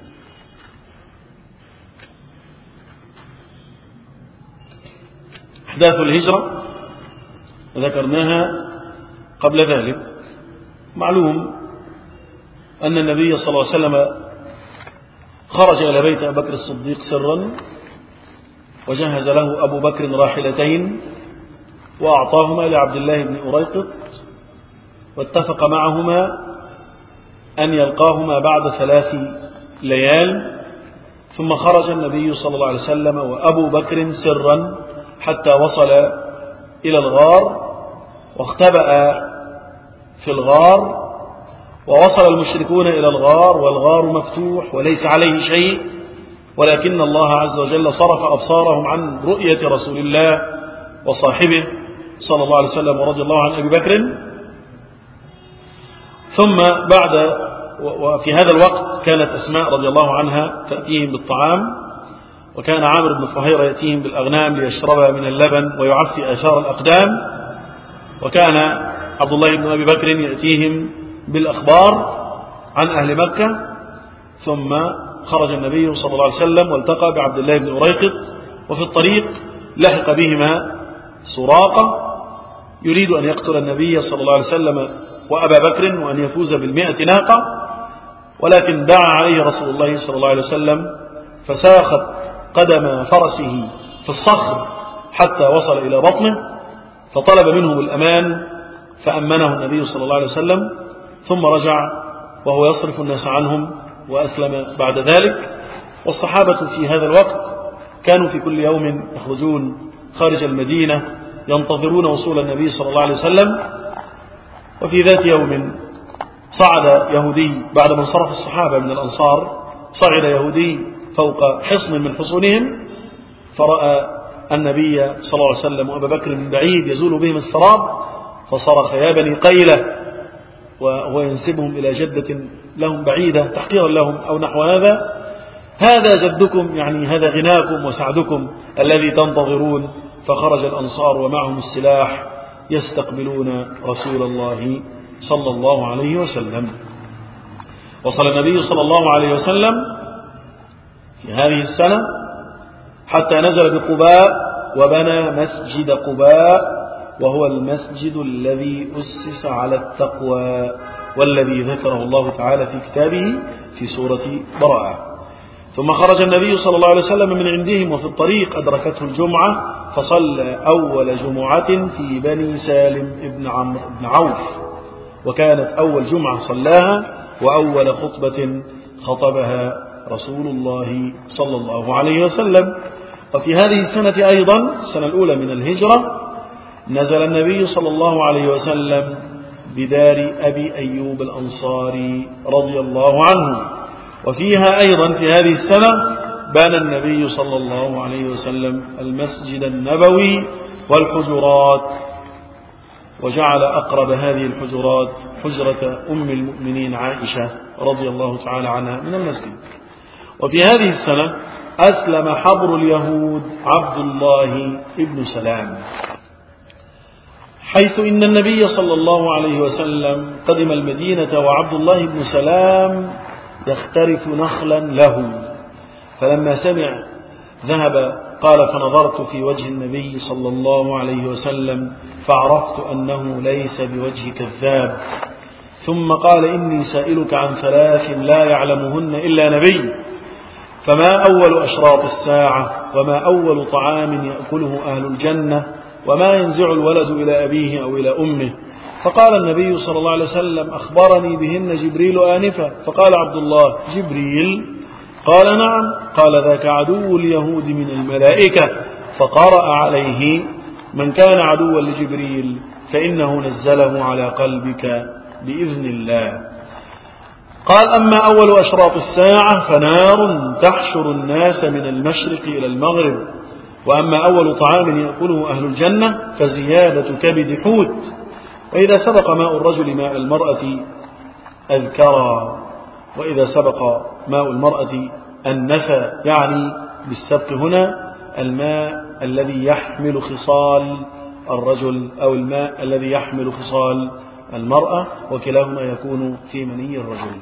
أحداث الهجرة ذكرناها قبل ذلك. معلوم أن النبي صلى الله عليه وسلم خرج إلى بيت أبي بكر الصديق سرا، وجهز له أبو بكر راحلتين وأعطاهما لعبد الله بن أريقط، واتفق معهما أن يلقاهما بعد 3 ليال. ثم خرج النبي صلى الله عليه وسلم وأبو بكر سرا حتى وصل إلى الغار، واختبأ في الغار، ووصل المشركون إلى الغار والغار مفتوح وليس عليه شيء، ولكن الله عز وجل صرف أبصارهم عن رؤية رسول الله وصاحبه صلى الله عليه وسلم ورضي الله عن أبي بكر. ثم بعد، وفي هذا الوقت كانت أسماء رضي الله عنها تأتيهم بالطعام، وكان عامر بن فهيرة يأتيهم بالأغنام ليشربها من اللبن ويعفي آثار الأقدام، وكان عبد الله بن أبي بكر يأتيهم بالأخبار عن أهل مكة. ثم خرج النبي صلى الله عليه وسلم والتقى بعبد الله بن أريقط، وفي الطريق لحق بهما سراقة يريد أن يقتل النبي صلى الله عليه وسلم وأبا بكر وأن يفوز ب100 ناقة، ولكن دعا عليه رسول الله صلى الله عليه وسلم فساخت قدم فرسه في الصخر حتى وصل إلى بطنه، فطلب منهم الأمان فأمنه النبي صلى الله عليه وسلم، ثم رجع وهو يصرف الناس عنهم وأسلم بعد ذلك. والصحابة في هذا الوقت كانوا في كل يوم يخرجون خارج المدينة ينتظرون وصول النبي صلى الله عليه وسلم. وفي ذات يوم صعد يهودي بعد ما انصرف الصحابة من الأنصار، صعد يهودي فوق حصن من حصونهم، فرأى النبي صلى الله عليه وسلم وأبا بكر من بعيد يزول بهم السراب، فصرخ: يا بني قيلة، وهو ينسبهم إلى جدة لهم بعيدة تحقيرا لهم أو نحو هذا: هذا جدكم، يعني هذا غناكم وسعدكم الذي تنتظرون. فخرج الأنصار ومعهم السلاح يستقبلون رسول الله صلى الله عليه وسلم. وصل النبي صلى الله عليه وسلم في هذه السنة حتى نزل بقباء وبنى مسجد قباء، وهو المسجد الذي أسس على التقوى والذي ذكره الله تعالى في كتابه في سورة براءة. ثم خرج النبي صلى الله عليه وسلم من عندهم، وفي الطريق أدركته الجمعة فصلى أول جمعة في بني سالم ابن عمرو بن عوف، وكانت أول جمعة صلاها وأول خطبة خطبها رسول الله صلى الله عليه وسلم. وفي هذه السنة أيضا السنة الأولى من الهجرة نزل النبي صلى الله عليه وسلم بدار أبي أيوب الأنصاري رضي الله عنه. وفيها أيضا في هذه السنة بنى النبي صلى الله عليه وسلم المسجد النبوي والحجرات، وجعل أقرب هذه الحجرات حجرة أم المؤمنين عائشة رضي الله تعالى عنها من المسجد. وفي هذه السنة أسلم حبر اليهود عبد الله بن سلام، حيث إن النبي صلى الله عليه وسلم قدم المدينة وعبد الله بن سلام يخترف نخلا له، فلما سمع ذهب قال فنظرت في وجه النبي صلى الله عليه وسلم فعرفت أنه ليس بوجه كذاب، ثم قال إني سائلك عن ثلاث لا يعلمهن إلا نبي، فما أول أشراط الساعة وما أول طعام يأكله أهل الجنة وما ينزع الولد إلى أبيه أو إلى أمه. فقال النبي صلى الله عليه وسلم أخبرني بهن جبريل آنفا. فقال عبد الله جبريل؟ قال نعم. قال ذاك عدو اليهود من الملائكة. فقرأ عليه من كان عدوا لجبريل فإنه نزله على قلبك بإذن الله. قال أما أول أشراط الساعة فنار تحشر الناس من المشرق إلى المغرب، وأما أول طعام يأكله أهل الجنة فزيادة كبد حوت، وإذا سبق ماء الرجل ماء المرأة أذكرا، وإذا سبق ماء المرأة النفى، يعني بالسبق هنا الماء الذي يحمل خصال الرجل أو الماء الذي يحمل خصال المرأة، وكلاهما يكون في مني الرجل.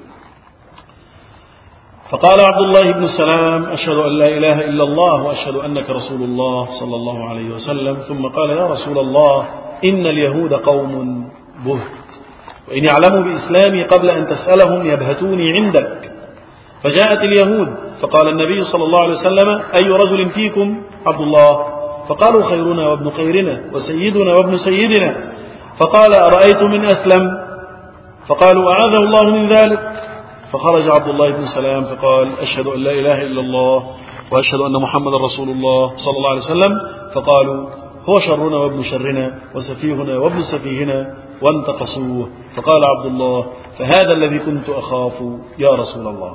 فقال عبد الله بن سلام أشهد أن لا إله إلا الله وأشهد أنك رسول الله صلى الله عليه وسلم. ثم قال يا رسول الله إن اليهود قوم بهت، وإن يعلموا بإسلامي قبل أن تسألهم يبهتوني عندك. فجاءت اليهود فقال النبي صلى الله عليه وسلم أي رجل فيكم عبد الله؟ فقالوا خيرنا وابن خيرنا وسيدنا وابن سيدنا. فقال أرأيت من أسلم؟ فقالوا أعاذه الله من ذلك. فخرج عبد الله بن سلام فقال أشهد أن لا إله إلا الله وأشهد أن محمد رسول الله صلى الله عليه وسلم. فقالوا هو شرنا وابن شرنا وسفيهنا وابن سفيهنا، وانتقصوه. فقال عبد الله فهذا الذي كنت أخاف يا رسول الله.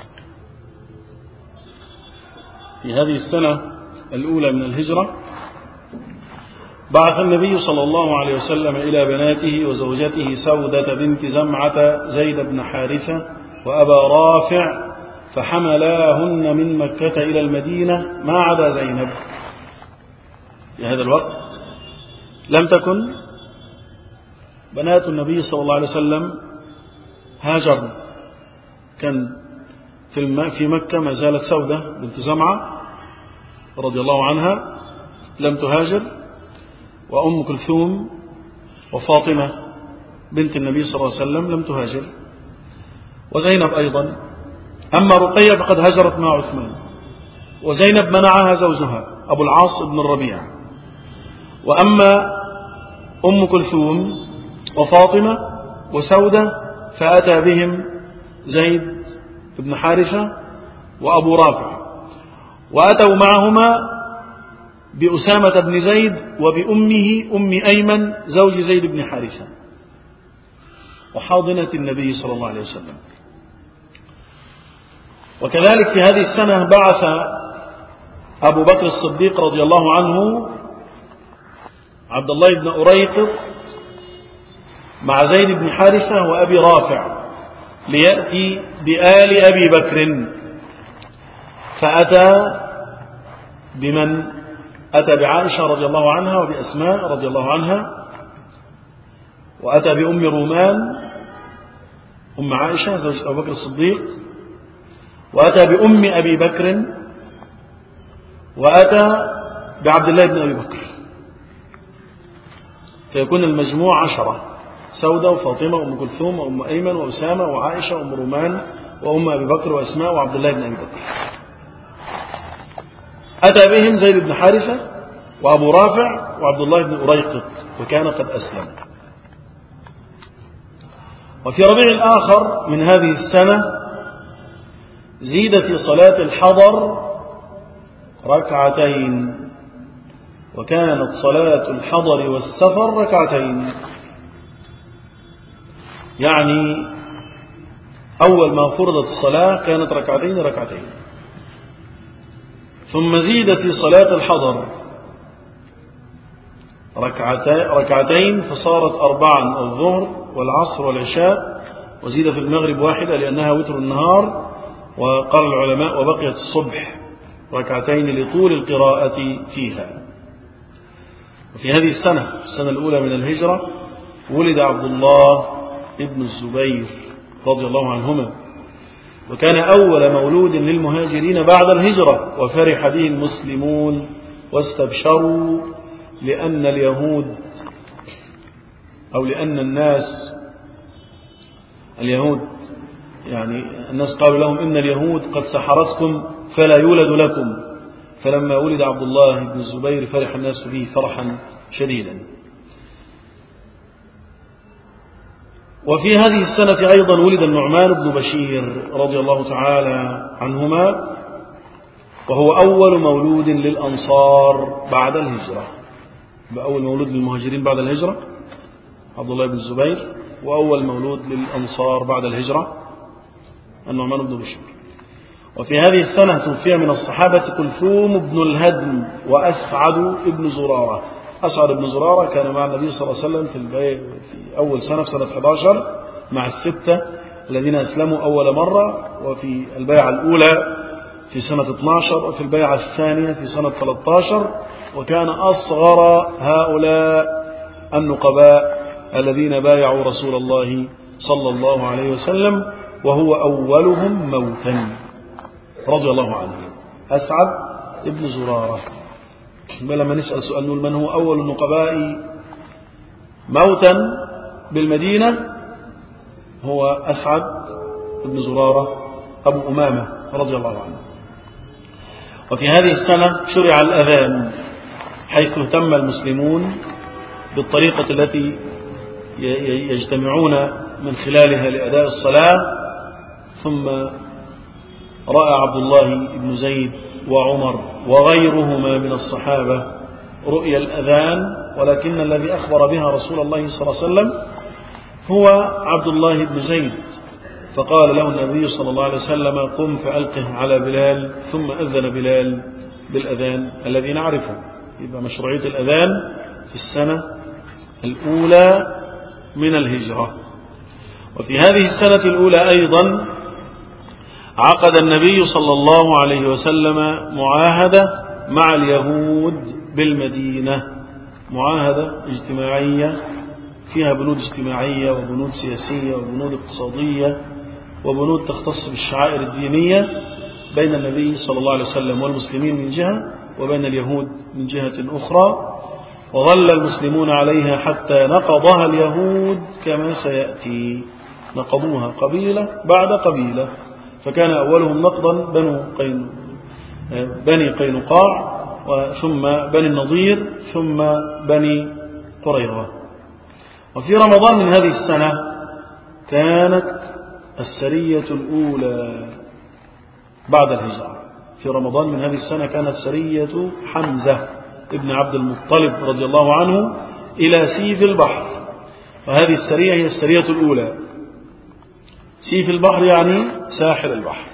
في هذه السنة الأولى من الهجرة بعث النبي صلى الله عليه وسلم إلى بناته وزوجته سودة بنت زمعة زيد بن حارثة وأبا رافع، فحملاهن من مكة إلى المدينة ما عدا زينب. في هذا الوقت لم تكن بنات النبي صلى الله عليه وسلم هاجرن، كان في مكة ما زالت سودة بنت زمعة رضي الله عنها لم تهاجر، وأم كلثوم وفاطمة بنت النبي صلى الله عليه وسلم لم تهاجر، وزينب أيضا. أما رقية فقد هاجرت مع عثمان، وزينب منعها زوجها أبو العاص بن الربيع. وأما أم كلثوم وفاطمة وسودة فأتى بهم زيد بن حارثة وأبو رافع، وأتوا معهما بأسامة بن زيد وبأمه أم أيمن زوج زيد بن حارثة وحاضنة النبي صلى الله عليه وسلم. وكذلك في هذه السنة بعث أبو بكر الصديق رضي الله عنه عبد الله بن أريقط مع زيد بن حارثة وأبي رافع ليأتي بآل أبي بكر، فأتى بمن أتى بعائشة رضي الله عنها وبأسماء رضي الله عنها، وأتى بأم رومان أم عائشة زوجة أبو بكر الصديق، وأتى بأم أبي بكر، وأتى بعبد الله بن أبي بكر، فيكون المجموع 10: سودة وفاطمة وأم كلثوم وأم أيمن وأسامة وعائشة وأم رومان وأم أبي بكر وأسماء وعبد الله بن أبي بكر. أتى بهم زيد بن حارثة وأبو رافع وعبد الله بن أريقط، وكان قد أسلم. وفي ربيع الآخر من هذه السنة زيد في صلاة الحضر ركعتين، وكانت صلاة الحضر والسفر ركعتين، يعني أول ما فرضت الصلاة كانت ركعتين ركعتين، ثم زيد في صلاة الحضر ركعتين فصارت 4 الظهر والعصر والعشاء، وزيد في المغرب 1 لأنها وتر النهار، وقال العلماء وبقيت الصبح ركعتين لطول القراءة فيها. وفي هذه السنة الأولى من الهجرة ولد عبد الله ابن الزبير رضي الله عنهما، وكان أول مولود للمهاجرين بعد الهجرة، وفرح به المسلمون واستبشروا، لأن اليهود أو لأن اليهود يعني الناس قالوا لهم إن اليهود قد سحرتكم فلا يولد لكم، فلما ولد عبد الله بن الزبير فرح الناس به فرحا شديدا. وفي هذه السنة أيضا ولد النعمان بن بشير رضي الله تعالى عنهما، وهو أول مولود للأنصار بعد الهجرة، بأول مولود للمهاجرين بعد الهجرة عبد الله بن الزبير، وأول مولود للأنصار بعد الهجرة النعمان بن بشير. وفي هذه السنة توفي من الصحابة كلثوم بن الهدم وأسعد بن زرارة. أسعد بن زرارة كان مع النبي صلى الله عليه وسلم في أول سنة في سنة 11 مع الستة الذين أسلموا أول مرة، وفي البيعة الأولى في سنة 12، وفي البيعة الثانية في سنة 13، وكان أصغر هؤلاء النقباء الذين بايعوا رسول الله صلى الله عليه وسلم، وهو أولهم موتا رضي الله عنه أسعد ابن زرارة. لما نسأل سؤال نقول من هو أول النقباء موتا بالمدينة؟ هو أسعد ابن زرارة أبو أمامة رضي الله عنه. وفي هذه السنة شرع الأذان، حيث اهتم المسلمون بالطريقة التي يجتمعون من خلالها لأداء الصلاة، ثم رأى عبد الله بن زيد وعمر وغيرهما من الصحابة رؤيا الأذان، ولكن الذي أخبر بها رسول الله صلى الله عليه وسلم هو عبد الله بن زيد، فقال له النبي صلى الله عليه وسلم قم فألقه على بلال، ثم أذن بلال بالأذان الذي نعرفه. يبقى مشروعية الأذان في السنة الأولى من الهجرة. وفي هذه السنة الأولى أيضا عقد النبي صلى الله عليه وسلم معاهدة مع اليهود بالمدينة، معاهدة اجتماعية فيها بنود اجتماعية وبنود سياسية وبنود اقتصادية وبنود تختص بالشعائر الدينية بين النبي صلى الله عليه وسلم والمسلمين من جهة، وبين اليهود من جهة أخرى، وظل المسلمون عليها حتى نقضها اليهود كما سيأتي. نقضوها قبيلة بعد قبيلة، فكان أولهم نقضا بني قينقاع، ثم بني النضير، ثم بني قريظة. وفي رمضان من هذه السنة كانت السرية الأولى بعد الهجرة. في رمضان من هذه السنة كانت سرية حمزة ابن عبد المطلب رضي الله عنه إلى سيف البحر، وهذه السرية هي السرية الأولى. سيف البحر يعني ساحل البحر.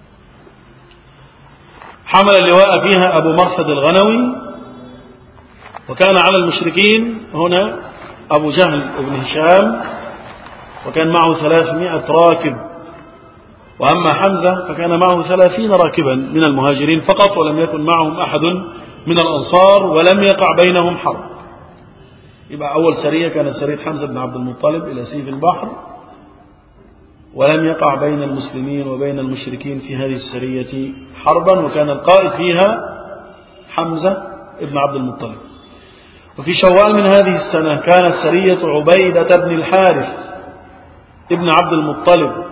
حمل اللواء فيها أبو مرثد الغنوي، وكان على المشركين هنا أبو جهل بن هشام، وكان معه 300 راكب، وأما حمزة فكان معه 30 راكبا من المهاجرين فقط، ولم يكن معهم أحد من الأنصار، ولم يقع بينهم حرب. يبقى أول سرية كانت سرية حمزة بن عبد المطلب إلى سيف البحر، ولم يقع بين المسلمين وبين المشركين في هذه السرية حربا، وكان القائد فيها حمزة بن عبد المطلب. وفي شوال من هذه السنة كانت سرية عبيدة بن الحارث ابن عبد المطلب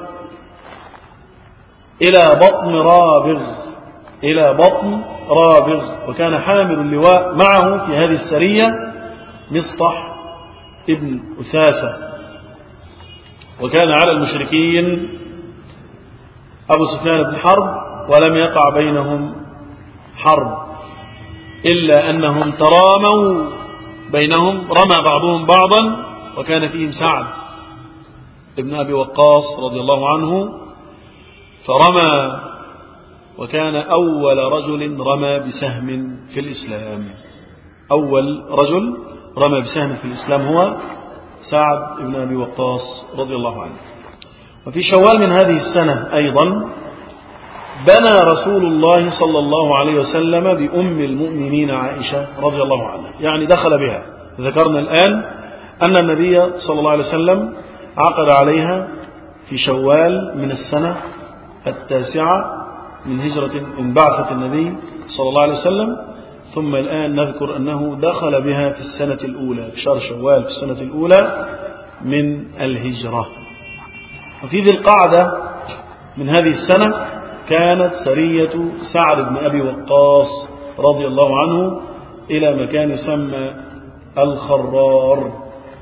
إلى بطن رابغ، وكان حامل اللواء معه في هذه السرية مصطح ابن أثاثة وكان على المشركين أبو سفيان بن حرب ولم يقع بينهم حرب، إلا أنهم تراموا بينهم، رمى بعضهم بعضا، وكان فيهم سعد ابن أبي وقاص رضي الله عنه فرمى، وكان أول رجل رمى بسهم في الإسلام. أول رجل رمى بسهم في الإسلام هو سعد ابن أبي وقاص رضي الله عنه. وفي شوال من هذه السنة أيضا بنى رسول الله صلى الله عليه وسلم بأم المؤمنين عائشة رضي الله عنها، يعني دخل بها. ذكرنا الآن أن النبي صلى الله عليه وسلم عقد عليها في شوال من السنة 9 من هجرة من بعثة النبي صلى الله عليه وسلم، ثم الآن نذكر أنه دخل بها في السنة الأولى، في شهر شوال في السنة الأولى من الهجرة. وفي ذي القعدة من هذه السنة كانت سرية سعد بن أبي وقاص رضي الله عنه إلى مكان يسمى الخرار.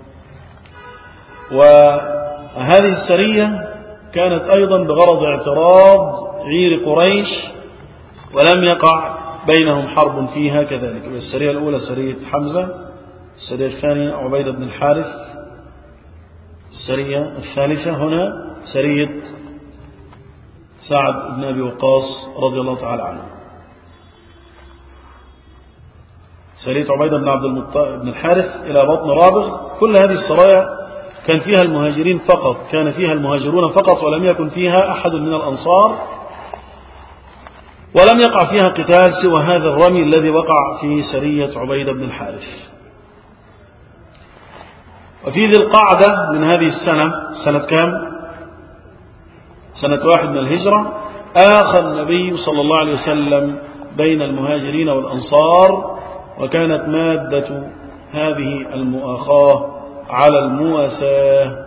وهذه السرية كانت أيضا بغرض اعتراض عير قريش، ولم يقع بينهم حرب فيها كذلك. السرية الأولى سرية حمزة، السرية الثانية عبيدة بن الحارث، السرية الثالثة هنا سرية سعد بن أبي وقاص رضي الله تعالى عنه. سرية عبيدة بن عبد المطلب بن الحارث إلى بطن رابغ. كل هذه السرايا كان فيها المهاجرين فقط، كان فيها المهاجرون فقط، ولم يكن فيها أحد من الأنصار، ولم يقع فيها قتال سوى هذا الرمي الذي وقع في سرية عبيدة بن الحارث. وفي ذي القعدة من هذه السنة، سنة كام؟ سنة 1 من الهجرة، آخى النبي صلى الله عليه وسلم بين المهاجرين والأنصار، وكانت مادة هذه المؤاخاة على المواساة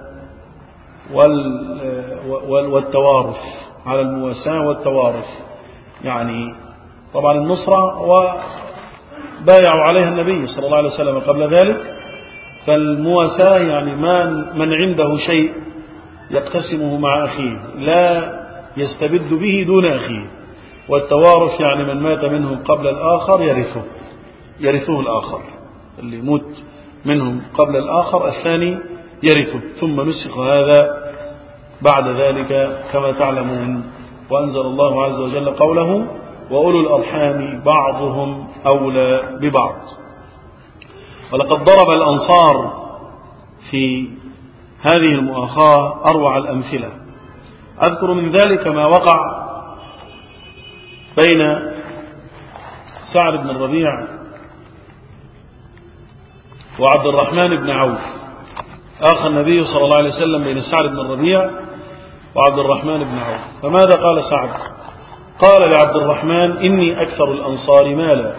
والتوارث، على المواساة والتوارث، يعني طبعا النصرة وبايعوا عليها النبي صلى الله عليه وسلم قبل ذلك، فالمواساة يعني من عنده شيء يقتسمه مع أخيه لا يستبد به دون أخيه، والتوارث يعني من مات منهم قبل الآخر يرثه الآخر، اللي يموت منهم قبل الآخر الثاني يرثه. ثم نسخ هذا بعد ذلك كما تعلمون، وأنزل الله عز وجل قوله وأولو الأرحام بعضهم أولى ببعض. ولقد ضرب الأنصار في هذه المؤاخاة أروع الأمثلة. أذكر من ذلك ما وقع بين سعد بن الربيع وعبد الرحمن بن عوف. آخى النبي صلى الله عليه وسلم بين سعد بن الربيع وعبد الرحمن بن عوف. فماذا قال سعد؟ قال لعبد الرحمن إني أكثر الأنصار مالا،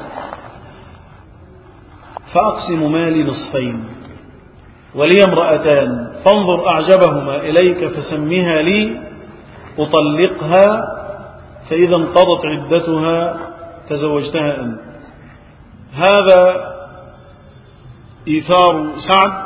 فأقسم مالي نصفين، ولي امرأتان، فانظر أعجبهما إليك فسميها لي أطلقها، فإذا انقضت عدتها تزوجتها أنت. هذا إيثار سعد،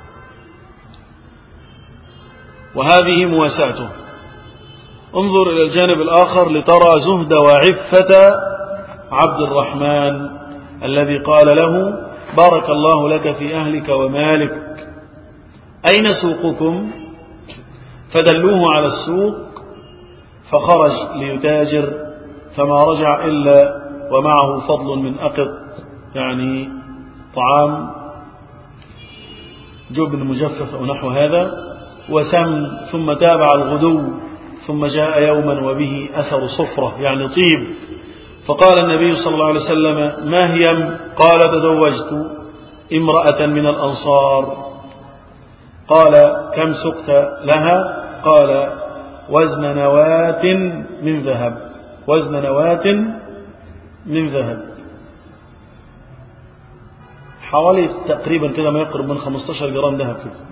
وهذه مواساته. انظر إلى الجانب الآخر لترى زهد وعفة عبد الرحمن الذي قال له بارك الله لك في أهلك ومالك، أين سوقكم؟ فدلوه على السوق، فخرج ليتاجر، فما رجع إلا ومعه فضل من أقط، يعني طعام جبن مجفف أو نحو هذا، وسم، ثم تابع الغدو، ثم جاء يوما وبه أثر صفرة يعني طيب، فقال النبي صلى الله عليه وسلم ما هي؟ قال تزوجت امرأة من الأنصار. قال كم سقت لها؟ قال وزن نواة من ذهب، وزن نواة من ذهب، حوالي تقريبا كده ما يقرب من 15 جرام ذهب كده.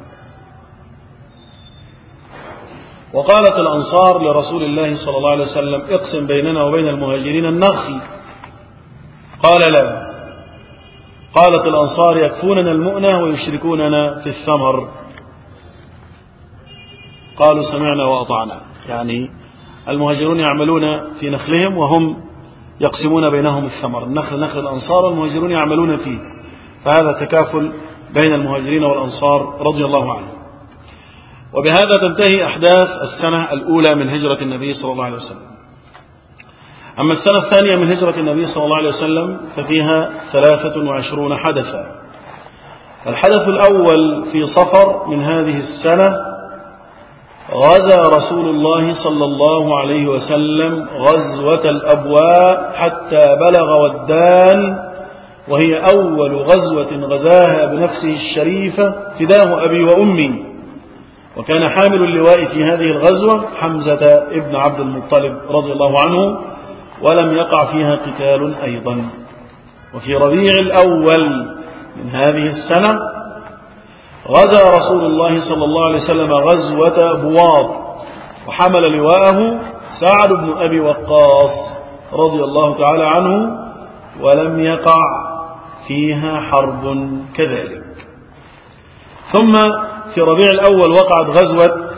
وقالت الأنصار لرسول الله صلى الله عليه وسلم اقسم بيننا وبين المهاجرين النخل. قال لا. قالت الأنصار يكفوننا المؤنة ويشركوننا في الثمر. قالوا سمعنا وأطعنا، يعني المهاجرون يعملون في نخلهم وهم يقسمون بينهم الثمر، النخل نخل الأنصار والمهاجرون يعملون فيه، فهذا تكافل بين المهاجرين والأنصار رضي الله عنهم. وبهذا تنتهي أحداث السنة الأولى من هجرة النبي صلى الله عليه وسلم. أما السنة الثانية من هجرة النبي صلى الله عليه وسلم ففيها 23 حدثا. الحدث الأول في صفر من هذه السنة غزا رسول الله صلى الله عليه وسلم غزوة الأبواء حتى بلغ ودان، وهي أول غزوة غزاها بنفسه الشريفة فداه أبي وأمي، وكان حامل اللواء في هذه الغزوة حمزة ابن عبد المطلب رضي الله عنه، ولم يقع فيها قتال أيضا. وفي ربيع الأول من هذه السنة غزا رسول الله صلى الله عليه وسلم غزوة بواط، وحمل لواءه سعد بن أبي وقاص رضي الله تعالى عنه، ولم يقع فيها حرب كذلك. ثم في ربيع الأول وقعت غزوة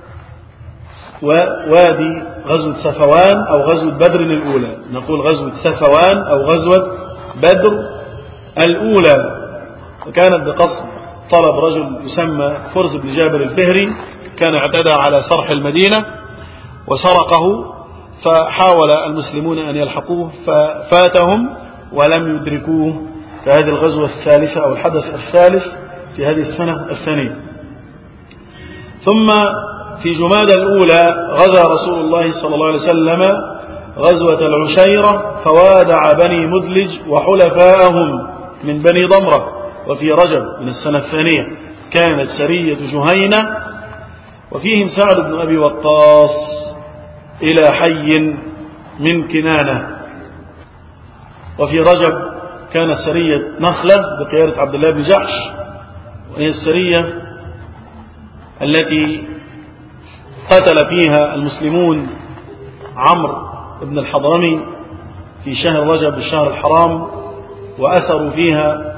وادي، غزوة سفوان أو غزوة بدر الأولى، نقول غزوة سفوان أو غزوة بدر الأولى، وكانت بقصد طلب رجل يسمى كرز بن جابر الفهري، كان اعتدى على سرح المدينة وسرقه، فحاول المسلمون أن يلحقوه ففاتهم ولم يدركوه في هذه الغزوة الثالثة أو الحدث الثالث في هذه السنة الثانية. ثم في جمادى الأولى غزا رسول الله صلى الله عليه وسلم غزوة العشيرة، فوادع بني مدلج وحلفاءهم من بني ضمرة. وفي رجب من السنة الثانية كانت سرية جهينة، وفيهم سعد بن أبي وقاص إلى حي من كنانة. وفي رجب كانت سرية نخلة بقيادة عبد الله بن جحش، وهي السرية التي قتل فيها المسلمون عمرو بن الحضرمي في شهر رجب الشهر الحرام، وأثروا فيها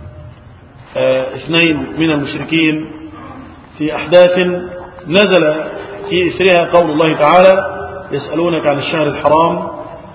2 من المشركين في أحداث نزل في إثرها قول الله تعالى: يسألونك عن الشهر الحرام.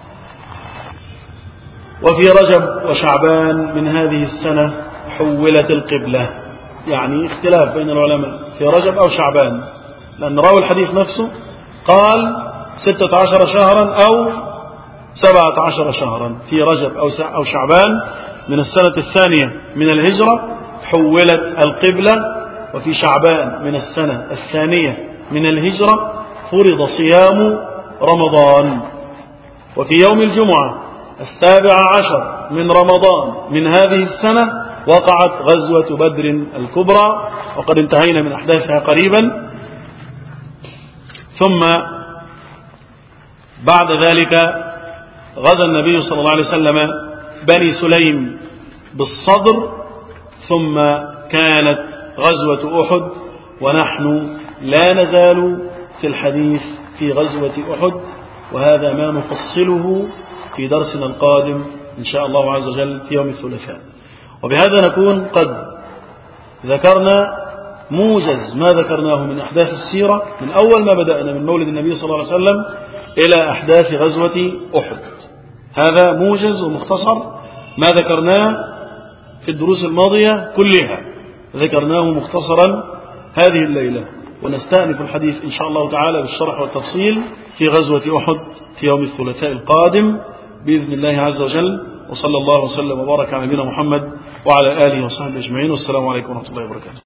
وفي رجب وشعبان من هذه السنة حولت القبلة، يعني اختلاف بين العلماء في رجب أو شعبان، لأن راوي الحديث نفسه قال 16 شهرا أو 17 شهرا في رجب أو شعبان من السنة الثانية من الهجرة حولت القبلة. وفي شعبان من السنة الثانية من الهجرة فرض صيام رمضان. وفي يوم الجمعة 17 من رمضان من هذه السنة وقعت غزوة بدر الكبرى، وقد انتهينا من أحداثها قريبا. ثم بعد ذلك غزا النبي صلى الله عليه وسلم بني سليم بالصدر، ثم كانت غزوة أحد، ونحن لا نزال في الحديث في غزوة أحد، وهذا ما نفصله في درسنا القادم إن شاء الله عز وجل في يوم الثلاثاء. وبهذا نكون قد ذكرنا موجز ما ذكرناه من أحداث السيرة من أول ما بدأنا من مولد النبي صلى الله عليه وسلم إلى أحداث غزوة أحد. هذا موجز ومختصر ما ذكرناه في الدروس الماضية كلها، ذكرناه مختصرا هذه الليلة، ونستأنف الحديث إن شاء الله تعالى بالشرح والتفصيل في غزوة أحد في يوم الثلاثاء القادم بإذن الله عز وجل. وصلى الله وسلم وبارك على نبينا محمد وعلى آله وصحبه أجمعين، والسلام عليكم ورحمة الله وبركاته.